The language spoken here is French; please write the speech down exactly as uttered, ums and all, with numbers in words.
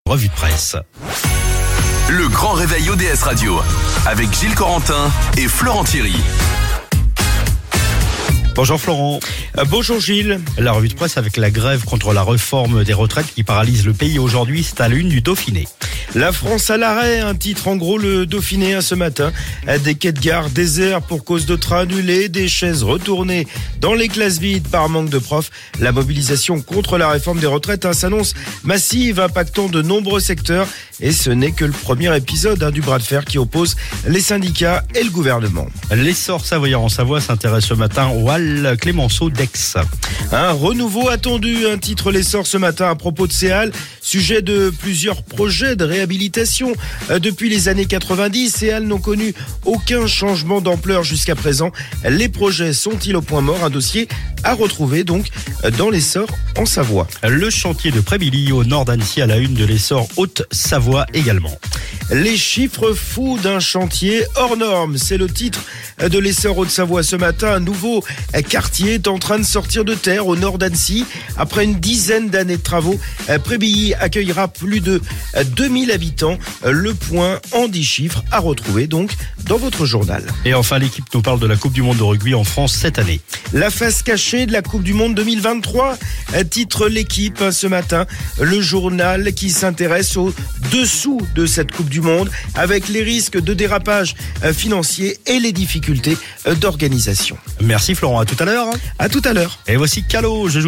Revue de presse. Le grand réveil O D S Radio avec Gilles Corentin et Florent Thierry. Bonjour Florent. Euh, bonjour Gilles. La revue de presse avec la grève contre la réforme des retraites qui paralyse le pays aujourd'hui, c'est à la une du Dauphiné. La France à l'arrêt, un titre en gros le Dauphiné hein, ce matin. Des quais de gare déserts pour cause de trains annulés, des chaises retournées dans les classes vides par manque de profs. La mobilisation contre la réforme des retraites hein, s'annonce massive, impactant de nombreux secteurs. Et ce n'est que le premier épisode hein, du bras de fer qui oppose les syndicats et le gouvernement. L'essor savoyard en Savoie s'intéresse ce matin au Halles Clémenceau d'Aix. Un renouveau attendu, un titre l'essor ce matin à propos de ces halles, sujet de plusieurs projets de réhabilitation. Depuis les années quatre-vingt-dix, ces halles n'ont connu aucun changement d'ampleur jusqu'à présent. Les projets sont-ils au point mort? Un dossier à retrouver donc dans l'essor en Savoie. Le chantier de Prébilly au nord d'Annecy à la une de l'essor Haute-Savoie également. Les chiffres fous d'un chantier hors norme, c'est le titre de l'essor Haute-Savoie ce matin. Un nouveau quartier est en train de sortir de terre au nord d'Annecy. Après une dizaine d'années de travaux, Prébilly accueillera plus de deux mille habitants. Le point en dix chiffres à retrouver donc dans votre journal. Et enfin, l'équipe nous parle de la Coupe du Monde de rugby en France cette année. La face cachée de la Coupe du Monde deux mille vingt-trois, titre l'équipe ce matin. Le journal qui s'intéresse au dessous de cette Coupe du Monde avec les risques de dérapage financier et les difficultés d'organisation. Merci Florent, à tout à l'heure. À tout à l'heure. Et voici Calo, je joue